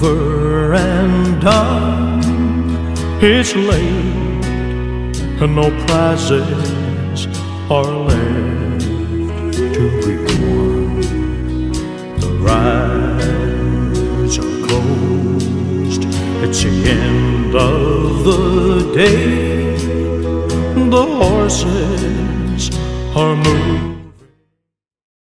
over and done. It's late and no prizes are left to be won. The rides are closed. It's the end of the day. The horses are moved.